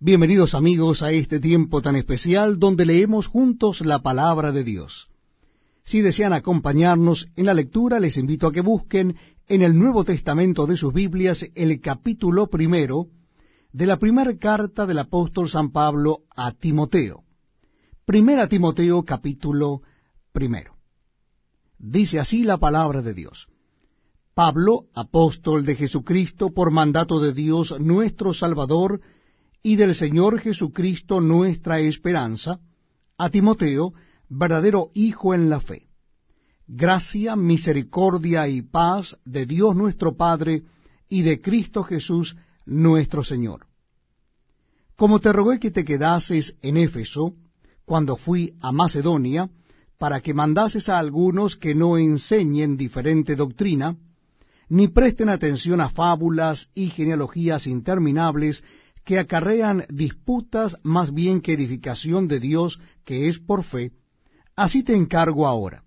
Bienvenidos amigos a este tiempo tan especial donde leemos juntos la palabra de Dios. Si desean acompañarnos en la lectura, les invito a que busquen en el Nuevo Testamento de sus Biblias el capítulo 1 de la primera carta del apóstol San Pablo a Timoteo. Primera Timoteo capítulo 1. Dice así la palabra de Dios. Pablo, apóstol de Jesucristo, por mandato de Dios nuestro Salvador, y del Señor Jesucristo nuestra esperanza, a Timoteo, verdadero hijo en la fe. Gracia, misericordia y paz de Dios nuestro Padre y de Cristo Jesús nuestro Señor. Como te rogué que te quedases en Éfeso, cuando fui a Macedonia, para que mandases a algunos que no enseñen diferente doctrina, ni presten atención a fábulas y genealogías interminables que acarrean disputas más bien que edificación de Dios que es por fe, así te encargo ahora.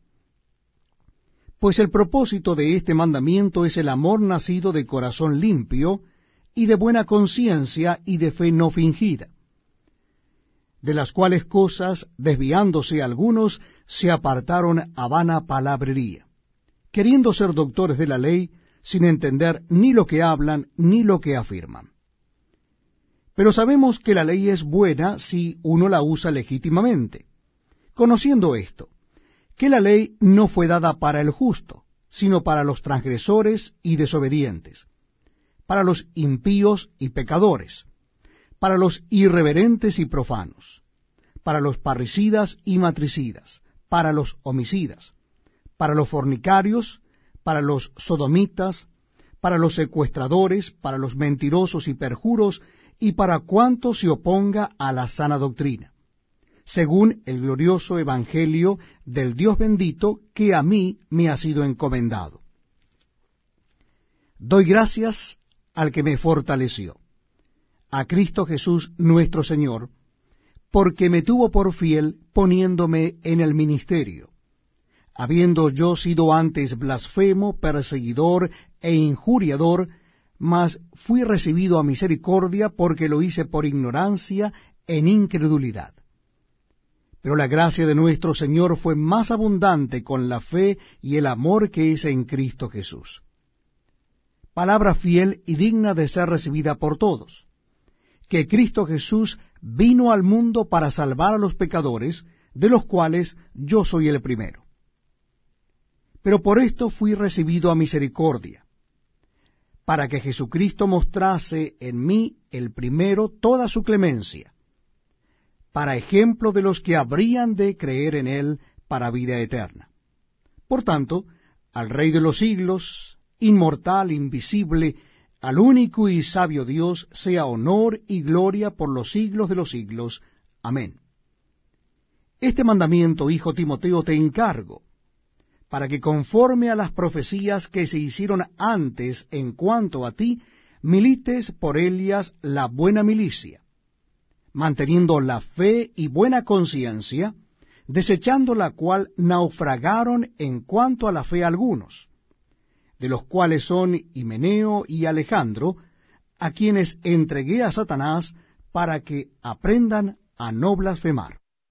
Pues el propósito de este mandamiento es el amor nacido de corazón limpio y de buena conciencia y de fe no fingida, de las cuales cosas, desviándose algunos, se apartaron a vana palabrería, queriendo ser doctores de la ley, sin entender ni lo que hablan ni lo que afirman. Pero sabemos que la ley es buena si uno la usa legítimamente, conociendo esto, que la ley no fue dada para el justo, sino para los transgresores y desobedientes, para los impíos y pecadores, para los irreverentes y profanos, para los parricidas y matricidas, para los homicidas, para los fornicarios, para los sodomitas, para los secuestradores, para los mentirosos y perjuros, y para cuanto se oponga a la sana doctrina, según el glorioso evangelio del Dios bendito que a mí me ha sido encomendado. Doy gracias al que me fortaleció, a Cristo Jesús nuestro Señor, porque me tuvo por fiel poniéndome en el ministerio, habiendo yo sido antes blasfemo, perseguidor e injuriador, mas fui recibido a misericordia porque lo hice por ignorancia en incredulidad. Pero la gracia de nuestro Señor fue más abundante con la fe y el amor que es en Cristo Jesús. Palabra fiel y digna de ser recibida por todos, que Cristo Jesús vino al mundo para salvar a los pecadores, de los cuales yo soy el primero. Pero por esto fui recibido a misericordia, para que Jesucristo mostrase en mí el primero toda su clemencia, para ejemplo de los que habrían de creer en él para vida eterna. Por tanto, al Rey de los siglos, inmortal, invisible, al único y sabio Dios, sea honor y gloria por los siglos de los siglos. Amén. Este mandamiento, hijo Timoteo, te encargo, para que conforme a las profecías que se hicieron antes en cuanto a ti, milites por ellas la buena milicia, manteniendo la fe y buena conciencia, desechando la cual naufragaron en cuanto a la fe algunos, de los cuales son Himeneo y Alejandro, a quienes entregué a Satanás para que aprendan a no blasfemar.